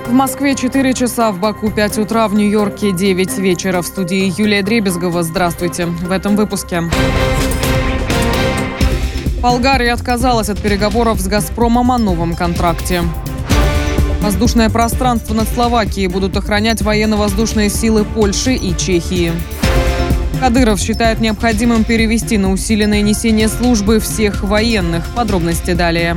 В Москве 4 часа, в Баку 5 утра, в Нью-Йорке 9 вечера. В студии Юлия Дребезгова. Здравствуйте. В этом выпуске. Болгария отказалась от переговоров с «Газпромом» о новом контракте. Воздушное пространство над Словакией будут охранять военно-воздушные силы Польши и Чехии. Кадыров считает необходимым перевести на усиленное несение службы всех военных. Подробности далее.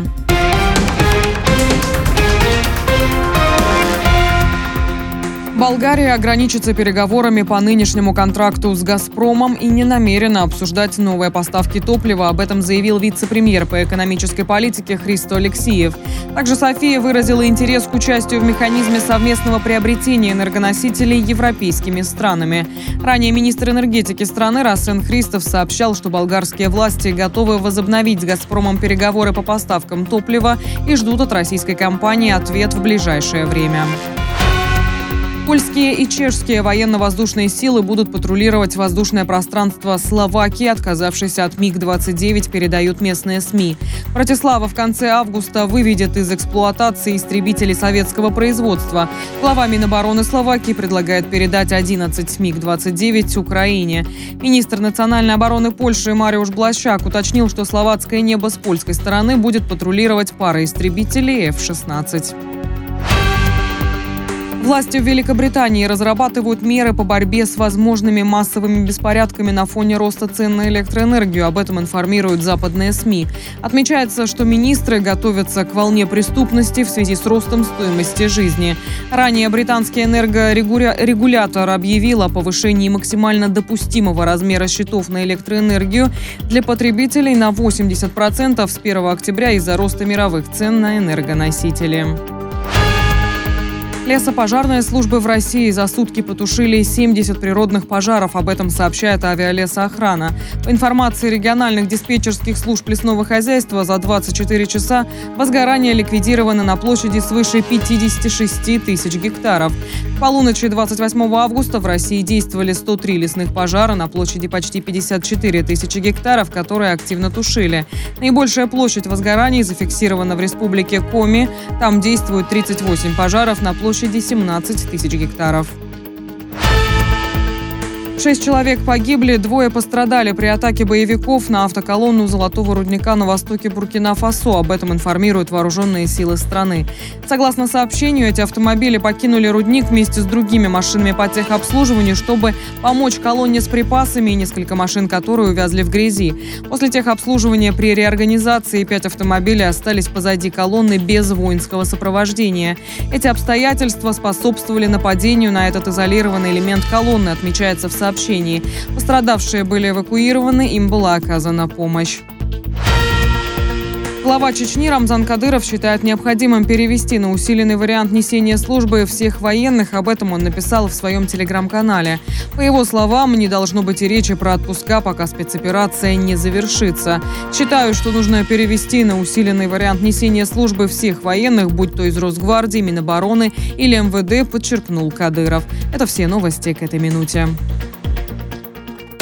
Болгария ограничится переговорами по нынешнему контракту с «Газпромом» и не намерена обсуждать новые поставки топлива. Об этом заявил вице-премьер по экономической политике Христо Алексиев. Также София выразила интерес к участию в механизме совместного приобретения энергоносителей европейскими странами. Ранее министр энергетики страны Расен Христов сообщал, что болгарские власти готовы возобновить с «Газпромом» переговоры по поставкам топлива и ждут от российской компании ответ в ближайшее время. Польские и чешские военно-воздушные силы будут патрулировать воздушное пространство Словакии, отказавшись от МиГ-29, передают местные СМИ. Братислава в конце августа выведет из эксплуатации истребители советского производства. Глава Минобороны Словакии предлагает передать 11 МиГ-29 Украине. Министр национальной обороны Польши Мариуш Блащак уточнил, что словацкое небо с польской стороны будет патрулировать пара истребителей F-16. Власти в Великобритании разрабатывают меры по борьбе с возможными массовыми беспорядками на фоне роста цен на электроэнергию. Об этом информируют западные СМИ. Отмечается, что министры готовятся к волне преступности в связи с ростом стоимости жизни. Ранее британский энергорегулятор объявил о повышении максимально допустимого размера счетов на электроэнергию для потребителей на 80% с 1 октября из-за роста мировых цен на энергоносители. Лесопожарные службы в России за сутки потушили 70 природных пожаров. Об этом сообщает авиалесоохрана. По информации региональных диспетчерских служб лесного хозяйства, за 24 часа возгорания ликвидированы на площади свыше 56 тысяч гектаров. К полуночи 28 августа в России действовали 103 лесных пожара на площади почти 54 тысячи гектаров, которые активно тушили. Наибольшая площадь возгораний зафиксирована в республике Коми. Там действуют 38 пожаров на площади 17 тысяч гектаров. 6 человек погибли, 2 пострадали при атаке боевиков на автоколонну золотого рудника на востоке Буркина-Фасо. Об этом информируют вооруженные силы страны. Согласно сообщению, эти автомобили покинули рудник вместе с другими машинами по техобслуживанию, чтобы помочь колонне с припасами, и несколько машин, которые увязли в грязи. После техобслуживания при реорганизации 5 автомобилей остались позади колонны без воинского сопровождения. Эти обстоятельства способствовали нападению на этот изолированный элемент колонны, отмечается в сообщении. Пострадавшие были эвакуированы, им была оказана помощь. Глава Чечни Рамзан Кадыров считает необходимым перевести на усиленный вариант несения службы всех военных. Об этом он написал в своем телеграм-канале. По его словам, не должно быть и речи про отпуска, пока спецоперация не завершится. Считаю, что нужно перевести на усиленный вариант несения службы всех военных, будь то из Росгвардии, Минобороны или МВД, подчеркнул Кадыров. Это все новости к этой минуте.